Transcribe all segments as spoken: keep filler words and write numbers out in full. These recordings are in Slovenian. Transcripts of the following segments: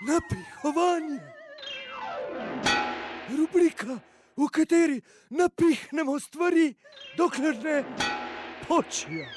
Napihovanje. Rubrika, v kateri napihnemo stvari, dokler ne počijo.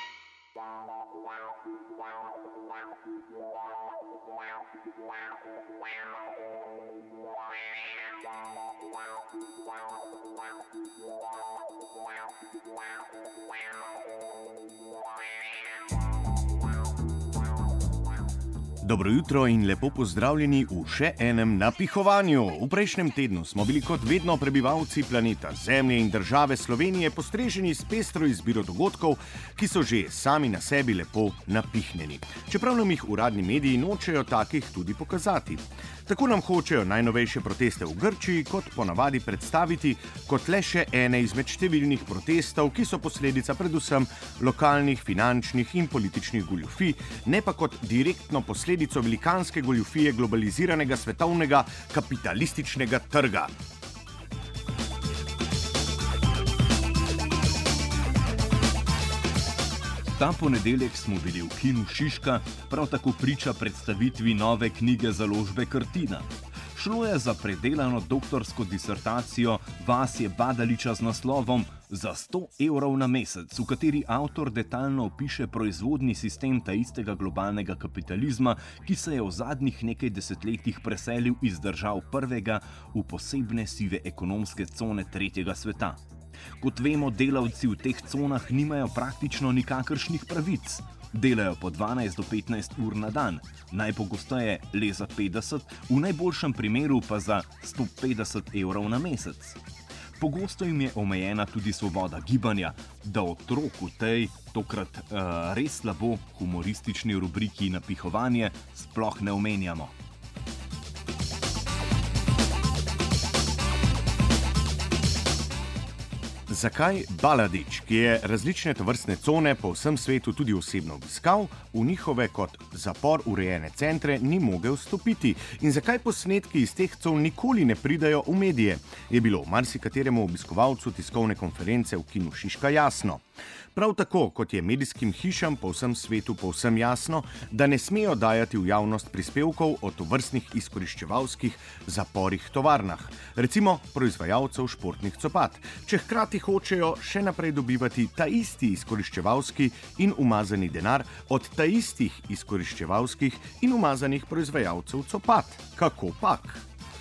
Dobro jutro in lepo pozdravljeni v še enem napihovanju. V prejšnjem tednu smo bili kot vedno prebivalci planeta Zemlje in države Slovenije postreženi s pestro izbiro dogodkov, ki so že sami na sebi lepo napihnjeni. Čeprav nam jih uradni mediji nočejo takih tudi pokazati. Tako nam hočejo najnovejše proteste v Grčiji kot ponavadi predstaviti kot le še ene izmed številnih protestov, ki so posledica predvsem lokalnih, finančnih in političnih goljufij, ne pa kot direktno posledico velikanske goljufije globaliziranega svetovnega kapitalističnega trga. Ta ponedeljek smo bili v kinu Šiška, prav tako priča predstavitvi nove knjige založbe Krtina. Šlo je za predelano doktorsko disertacijo Vasje Badaliča z naslovom Za sto evrov na mesec, v kateri avtor detaljno opiše proizvodni sistem taistega globalnega kapitalizma, ki se je v zadnjih nekaj desetletjih preselil iz držav prvega v posebne sive ekonomske cone tretjega sveta. Kot vemo, delavci v teh conah nimajo praktično nikakršnih pravic. Delajo po dvanajst do petnajst ur na dan, najpogosteje le za petdeset, v najboljšem primeru pa za sto petdeset evrov na mesec. Pogosto jim je omejena tudi svoboda gibanja, da otrok v tej, tokrat uh, res slabo humoristični rubriki Napihovanje sploh ne omenjamo. Zakaj Baladić, ki je različne tovrstne cone po vsem svetu tudi osebno obiskal, v njihove kot zapor urejene centre ni mogel vstopiti? In zakaj posnetki iz teh con nikoli ne pridajo v medije? Je bilo marsikateremu obiskovalcu tiskovne konference v kinu Šiška jasno. Prav tako, kot je medijskim hišam po vsem svetu povsem jasno, da ne smejo dajati v javnost prispevkov o tovrstnih izkoriščevalskih zaporih tovarnah, recimo proizvajalcev športnih copat, če hkrati hočejo še naprej dobivati ta isti izkoriščevalski in umazani denar od ta istih izkoriščevalskih in umazanih proizvajalcev copat. Kako pak?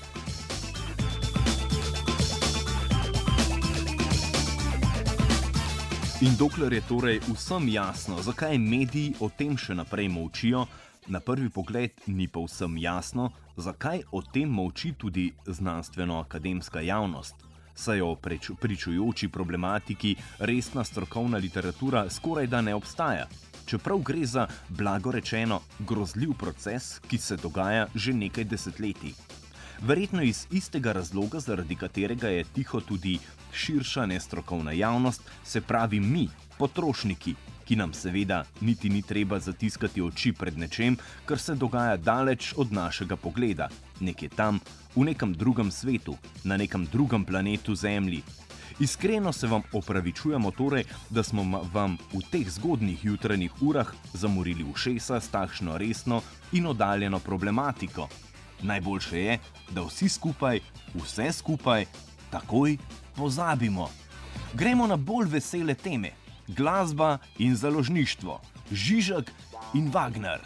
In dokler je torej vsem jasno, zakaj mediji o tem še naprej molčijo, na prvi pogled ni povsem jasno, zakaj o tem molči tudi znanstveno-akademska javnost. Saj o pričujoči problematiki resna strokovna literatura skorajda ne obstaja, čeprav gre za, blago rečeno, grozljiv proces, ki se dogaja že nekaj desetletij. Verjetno iz istega razloga, zaradi katerega je tiho tudi širša nestrokovna javnost, se pravi mi, potrošniki, ki nam seveda niti ni treba zatiskati oči pred nečem, kar se dogaja daleč od našega pogleda, nekje tam, v nekem drugem svetu, na nekem drugem planetu Zemlji. Iskreno se vam opravičujemo torej, da smo vam v teh zgodnjih jutranjih urah zamorili ušesa s takšno resno in oddaljeno problematiko. Najboljše je, da vsi skupaj, vse skupaj, takoj pozabimo. Gremo na bolj vesele teme. Glasba in založništvo. Žižek in Wagner.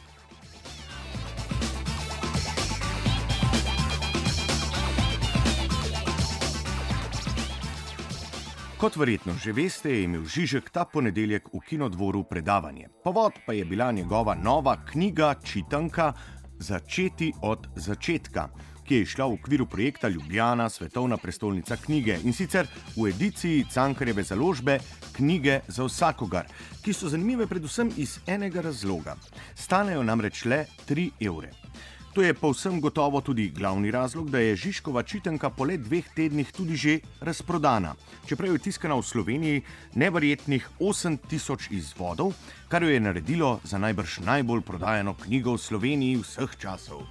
Kot verjetno že veste, je imel Žižek ta ponedeljek v Kinodvoru predavanje. Povod pa je bila njegova nova knjiga čitanka Začeti od začetka, ki je išla v okviru projekta Ljubljana, svetovna prestolnica knjige, in sicer v ediciji Cankarjeve založbe Knjige za vsakogar, ki so zanimive predvsem iz enega razloga. Stanejo namreč le tri evre. To je povsem gotovo tudi glavni razlog, da je Žižkova čitanka po le dveh tednih tudi že razprodana, čeprav je tiskana v Sloveniji neverjetnih osem tisoč izvodov, kar jo je naredilo za najbrž najbolj prodajano knjigo v Sloveniji vseh časov.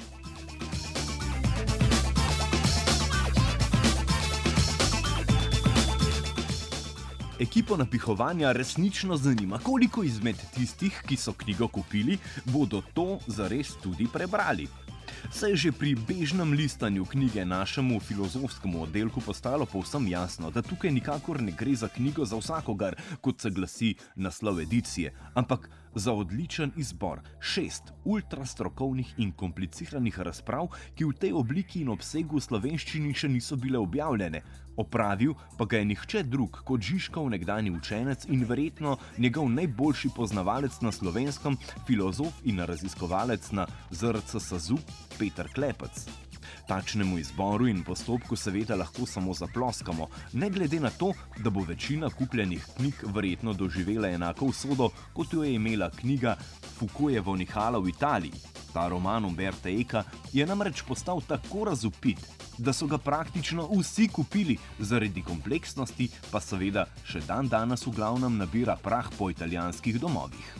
Ekipo Napihovanja resnično zanima, koliko izmed tistih, ki so knjigo kupili, bodo to zares tudi prebrali. Se je že pri bežnem listanju knjige našemu filozofskemu oddelku postalo povsem jasno, da tukaj nikakor ne gre za knjigo za vsakogar, kot se glasi naslov edicije, ampak za odličen izbor šest ultrastrokovnih in kompliciranih razprav, ki v tej obliki in obsegu v slovenščini še niso bile objavljene. Opravil pa ga je nihče drug kot Žižkov nekdanji učenec in verjetno njegov najboljši poznavalec na Slovenskem, filozof in raziskovalec na Z R C SAZU Peter Klepec. Takšnemu izboru in postopku seveda lahko samo zaploskamo, ne glede na to, da bo večina kupljenih knjig verjetno doživela enako usodo, kot jo je imela knjiga Foucaultjevo Nihala v Italiji. Ta roman Umberta Eka je namreč postal tako razvpit, da so ga praktično vsi kupili, zaradi kompleksnosti pa seveda še dan danes v glavnem nabira prah po italijanskih domovih.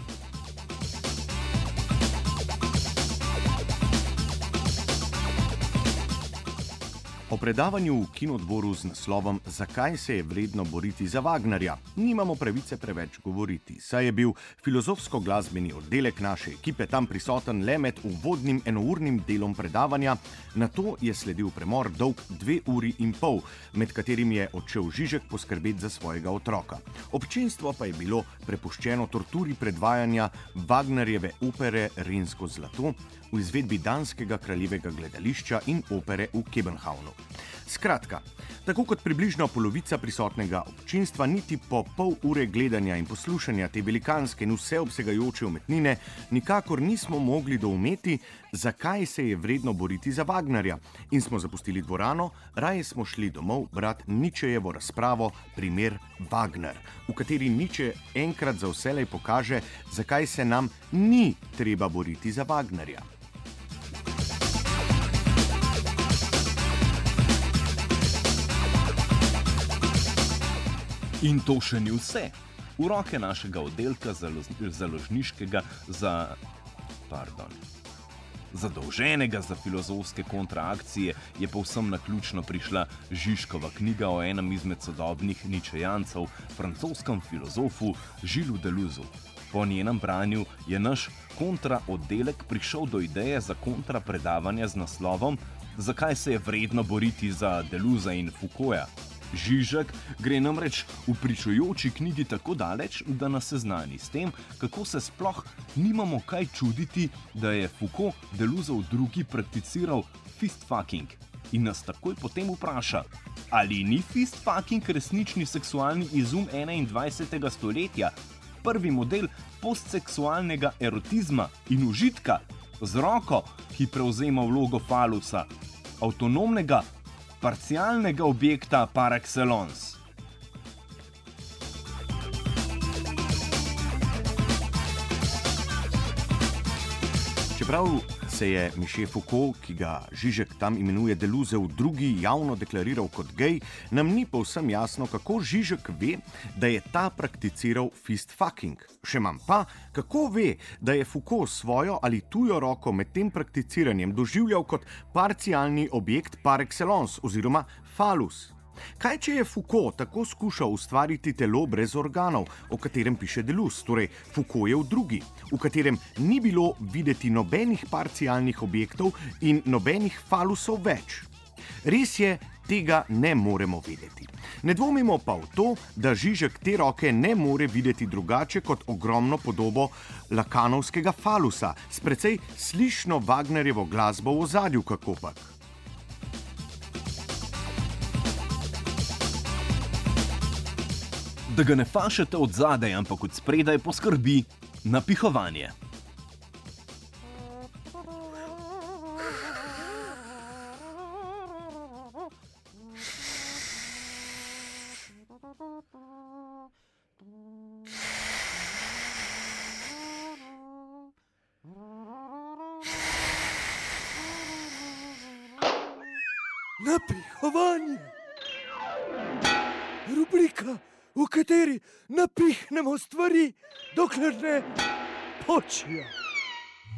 O predavanju v Kinodvoru z naslovom Zakaj se je vredno boriti za Wagnerja nimamo pravice preveč govoriti, saj je bil filozofsko-glasbeni oddelek naše ekipe tam prisoten le med uvodnim enournim delom predavanja, nato je sledil premor dolg dve uri in pol, med katerim je odšel Žižek poskrbeti za svojega otroka. Občinstvo pa je bilo prepuščeno torturi predvajanja Wagnerjeve opere Rensko zlato v izvedbi Danskega kraljevega gledališča in opere v Kebenhavnu. Skratka, tako kot približno polovica prisotnega občinstva, niti po pol ure gledanja in poslušanja te velikanske in vseobsegajoče umetnine nikakor nismo mogli doumeti, zakaj se je vredno boriti za Wagnerja, in smo zapustili dvorano, raje smo šli domov brat Ničejevo razpravo Primer Wagner, v kateri Niče enkrat za vselej pokaže, zakaj se nam ni treba boriti za Wagnerja. In to še ni vse. V roke našega oddelka založniškega za... Pardon. Zadolženega za filozofske kontraakcije je povsem naključno prišla Žižkova knjiga o enem izmed sodobnih ničejancev, francoskem filozofu Gillesu Deleuzu. Po njenem branju je naš kontraoddelek prišel do ideje za kontrapredavanje z naslovom Zakaj se je vredno boriti za Deleuza in Foucaulta. Žižek gre namreč v pričujoči knjigi tako daleč, da nas seznani s tem, kako se sploh nimamo kaj čuditi, da je Foucault Deleuzev drugi prakticiral fistfucking in nas takoj potem vpraša, ali ni fistfucking resnični seksualni izum enaindvajsetega stoletja, prvi model postseksualnega erotizma in užitka z roko, ki prevzema vlogo falusa, avtonomnega parcialnega objekta par excellence. Čeprav se je Michel Foucault, ki ga Žižek tam imenuje Deleuzev drugi, javno deklariral kot gej, nam ni povsem jasno, kako Žižek ve, da je ta prakticiral fistfucking. Še manj pa, kako ve, da je Foucault svojo ali tujo roko med tem prakticiranjem doživljal kot parcialni objekt par excellence oziroma falus. Kaj, če je Foucault tako skušal ustvariti telo brez organov, o katerem piše Deleuze, torej Foucaultjev drugi, v katerem ni bilo videti nobenih parcialnih objektov in nobenih falusov več? Res je, tega ne moremo vedeti. Ne dvomimo pa v to, da Žižek te roke ne more videti drugače kot ogromno podobo lakanovskega falusa, s precej slišno Wagnerjevo glasbo v ozadju, kakopak. Da ga ne fašete od zadaj, ampak od spredaj poskrbi napihovanje. Napihovanje. Rubrika, v kateri napihnemo stvari, dokler ne počijo.